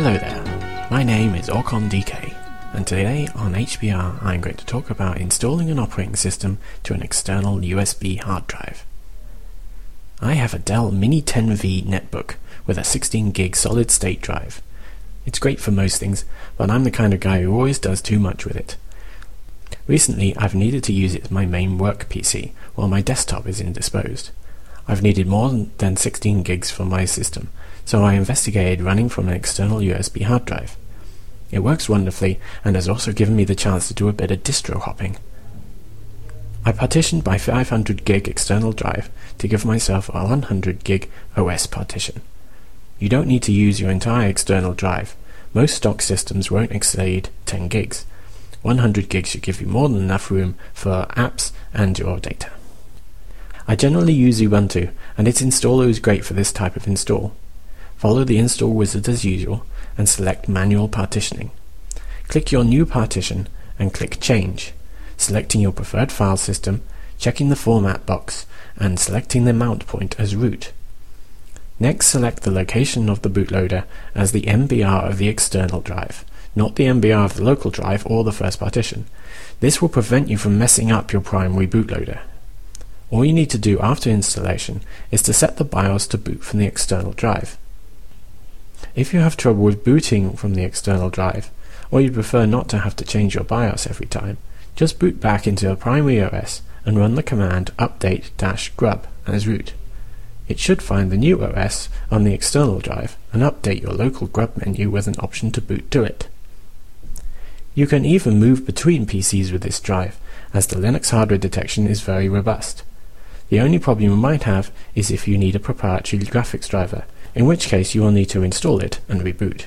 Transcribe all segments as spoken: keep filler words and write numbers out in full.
Hello there, my name is OrconDK, and today on H B R I'm going to talk about installing an operating system to an external U S B hard drive. I have a Dell Mini ten V netbook with a sixteen gig solid state drive. It's great for most things, but I'm the kind of guy who always does too much with it. Recently I've needed to use it as my main work P C while my desktop is indisposed. I've needed more than sixteen gigs for my system, so I investigated running from an external U S B hard drive. It works wonderfully and has also given me the chance to do a bit of distro hopping. I partitioned my five hundred gig external drive to give myself a one hundred gig O S partition. You don't need to use your entire external drive. Most stock systems won't exceed ten gigs. one hundred gigs should give you more than enough room for apps and your data. I generally use Ubuntu, and its installer is great for this type of install. Follow the install wizard as usual and select Manual Partitioning. Click your new partition and click Change, selecting your preferred file system, checking the format box, and selecting the mount point as root. Next, select the location of the bootloader as the M B R of the external drive, not the M B R of the local drive or the first partition. This will prevent you from messing up your primary bootloader. All you need to do after installation is to set the BIOS to boot from the external drive. If you have trouble with booting from the external drive, or you'd prefer not to have to change your BIOS every time, just boot back into a primary O S and run the command update-grub as root. It should find the new O S on the external drive and update your local grub menu with an option to boot to it. You can even move between P Cs with this drive, as the Linux hardware detection is very robust. The only problem you might have is if you need a proprietary graphics driver, in which case you will need to install it and reboot.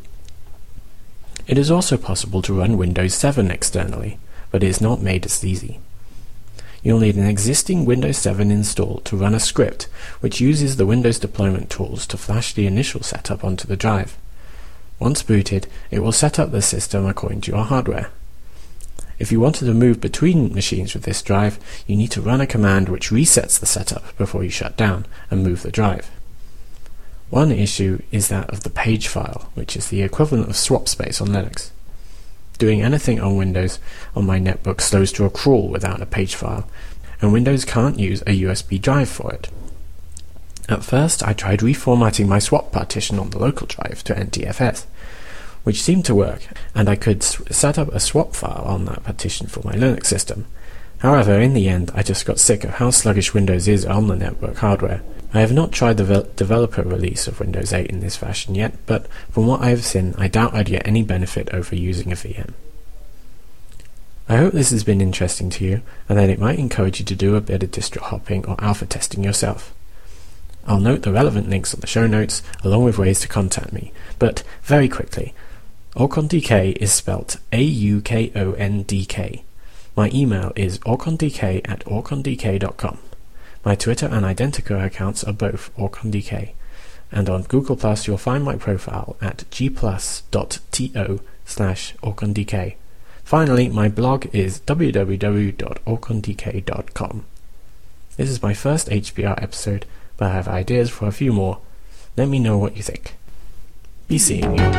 It is also possible to run Windows seven externally, but it is not made as easy. You'll need an existing Windows seven install to run a script which uses the Windows deployment tools to flash the initial setup onto the drive. Once booted, it will set up the system according to your hardware. If you wanted to move between machines with this drive, you need to run a command which resets the setup before you shut down and move the drive. One issue is that of the page file, which is the equivalent of swap space on Linux. Doing anything on Windows on my netbook slows to a crawl without a page file, and Windows can't use a U S B drive for it. At first I tried reformatting my swap partition on the local drive to N T F S, which seemed to work, and I could s set up a swap file on that partition for my Linux system. However, in the end, I just got sick of how sluggish Windows is on the network hardware. I have not tried the developer release of Windows eight in this fashion yet, but from what I have seen, I doubt I'd get any benefit over using a V M. I hope this has been interesting to you, and that it might encourage you to do a bit of distro hopping or alpha testing yourself. I'll note the relevant links on the show notes, along with ways to contact me, but very quickly, OrconDK is spelt A U K O N D K. My email is orcondk at orcondk dot com. My Twitter and Identica accounts are both OrconDK, and on Google Plus you'll find my profile at g plus dot to slash orcondk. Finally, my blog is w w w dot orcondk dot com. This is my first H B R episode, but I have ideas for a few more. Let me know what you think. Be seeing you.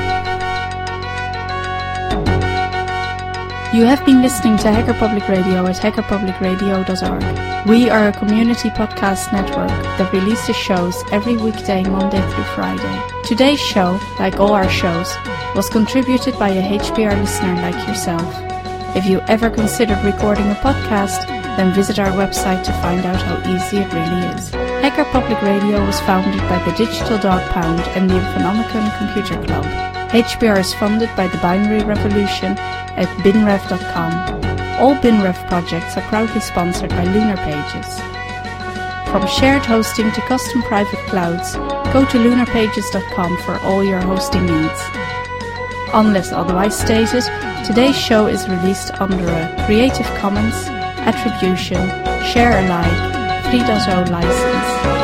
You have been listening to Hacker Public Radio at hacker public radio dot org. We are a community podcast network that releases shows every weekday, Monday through Friday. Today's show, like all our shows, was contributed by a H B R listener like yourself. If you ever considered recording a podcast, then visit our website to find out how easy it really is. Hacker Public Radio was founded by the Digital Dog Pound and the Infonomicon Computer Club. H B R is funded by the Binary Revolution at binrev dot com. All BinRev projects are proudly sponsored by Lunar Pages. From shared hosting to custom private clouds, go to lunar pages dot com for all your hosting needs. Unless otherwise stated, today's show is released under a Creative Commons Attribution Share Alike three point oh license.